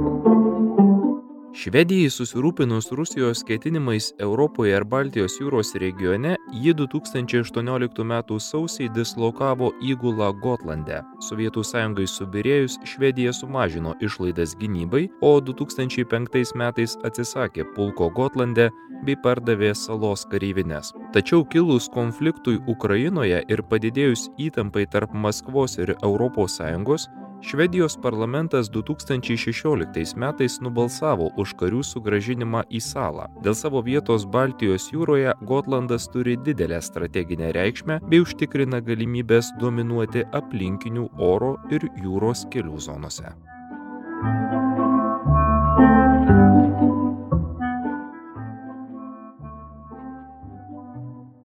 Švedijai susirūpinus Rusijos ketinimais Europoje ir Baltijos jūros regione, ji 2018 m. sausį dislokavo įgulą Gotlande. Sovietų sąjungai subyrėjus, Švedija sumažino išlaidas gynybai, o 2005 metais atsisakė pulko Gotlande bei pardavė salos kareivines. Tačiau kilus konfliktui Ukrainoje ir padidėjus įtampai tarp Maskvos ir Europos Sąjungos, Švedijos parlamentas 2016 metais nubalsavo už karių sugrąžinimą į salą. Dėl savo vietos Baltijos jūroje Gotlandas turi didelę strateginę reikšmę bei užtikrina galimybės dominuoti aplinkinių oro ir jūros kelių zonose.